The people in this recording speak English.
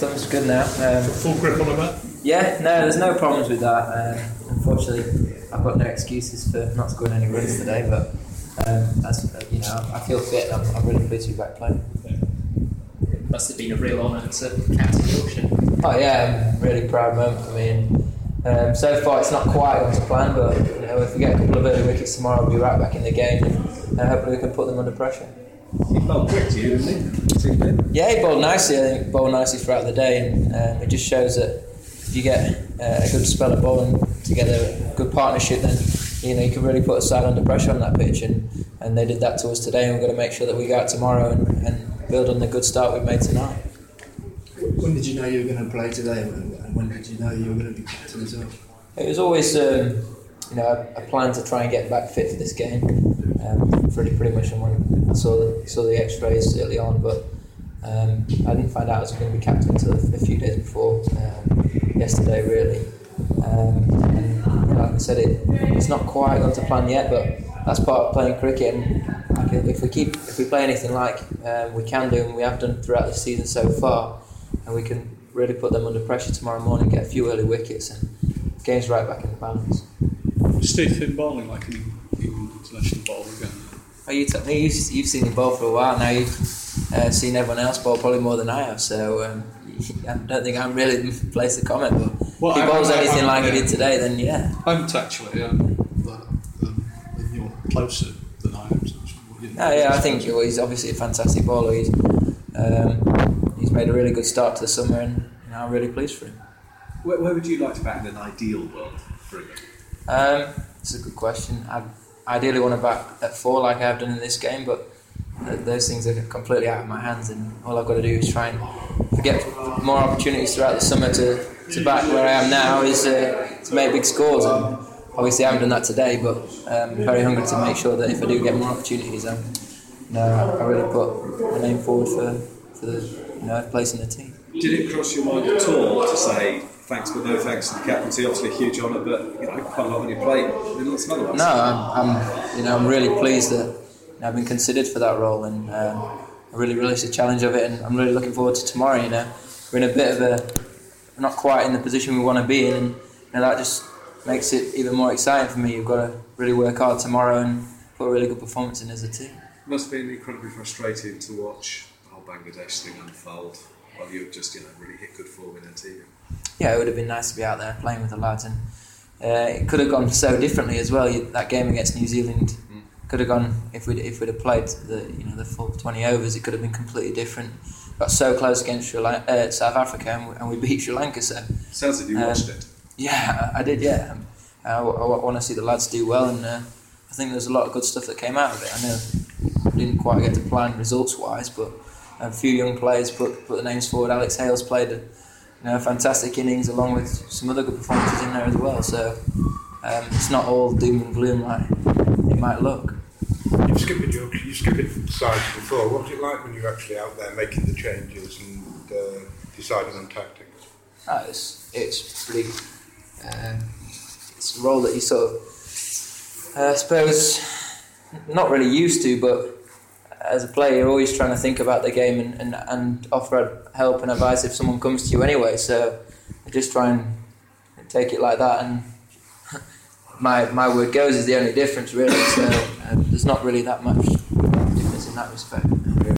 stomach's good now. Full grip on the mat? Yeah, no, there's no problems with that. Unfortunately, I've got no excuses for not scoring any runs today, but that's, I feel fit and I'm really pleased to be back playing. It must have been a real honour to captain Yorkshire. Oh yeah, really proud moment for me. And so far it's not quite on to plan, but if we get a couple of early wickets tomorrow, we'll be right back in the game, and hopefully we can put them under pressure. He bowled quick to you, didn't he? Yeah, he bowled nicely. I think he bowled nicely throughout the day, and it just shows that if you get a good spell of bowling together, a good partnership, then you can really put a side under pressure on that pitch, and they did that to us today, and we've got to make sure that we go out tomorrow and build on the good start we've made tonight. When did you know you were going to play today, and when did you know you were going to be captain as well? It was always a plan to try and get back fit for this game. Pretty much when I saw the X-rays early on, but I didn't find out I was going to be captain until a few days before yesterday, really. And like I said, it's not quite gone to plan yet, but that's part of playing cricket. And if we play anything like we can do, and we have done throughout the season so far, and we can really put them under pressure tomorrow morning, get a few early wickets, and the game's right back in the balance. Steve Finn bowling like an international bowler again. Oh, you've seen him bowl for a while now. You've seen everyone else bowl probably more than I have, so I don't think I'm really the place to comment. But if he bowls anything like he did today, then yeah. I haven't actually, but you're closer than I am. So I think he's obviously a fantastic bowler. He's made a really good start to the summer, and I'm really pleased for him. Where would you like to bat in an ideal world for him? It's a good question. I ideally want to bat at 4 like I have done in this game, but those things are completely out of my hands, and all I've got to do is try and get more opportunities throughout the summer to bat where I am now, is to make big scores. And obviously I haven't done that today, but I'm very hungry to make sure that if I do get more opportunities, I really put my name forward for the place in the team. Did it cross your mind at all to say thanks but no thanks to the captaincy? Obviously a huge honour, but quite a lot on your plate in lots of other ones. No, I'm really pleased that I've been considered for that role, and I really relish the challenge of it, and I'm really looking forward to tomorrow. We're in a bit of not quite in the position we want to be in, and that just makes it even more exciting for me. You've got to really work hard tomorrow and put a really good performance in as a team. It must have been incredibly frustrating to watch the whole Bangladesh thing unfold while you just really hit good form in Antigua. Yeah, it would have been nice to be out there playing with the lads, and it could have gone so differently as well. That game against New Zealand could have gone, if we'd have played the full 20 overs, it could have been completely different. Got so close against South Africa, and we beat Sri Lanka. So sounds like you watched it. Yeah, I did. Yeah, I want to see the lads do well, and I think there's a lot of good stuff that came out of it. I know we didn't quite get to plan results-wise, but a few young players put the names forward. Alex Hales played a fantastic innings, along with some other good performances in there as well. So it's not all doom and gloom like it might look. You've skipped sides before. What was it like when you were actually out there making the changes and deciding on tactics? It's pretty. It's a role that you sort of, I suppose, not really used to, but as a player, you're always trying to think about the game and offer help and advice if someone comes to you anyway. So I just try and take it like that, and my word goes is the only difference, really. So there's not really that much difference in that respect.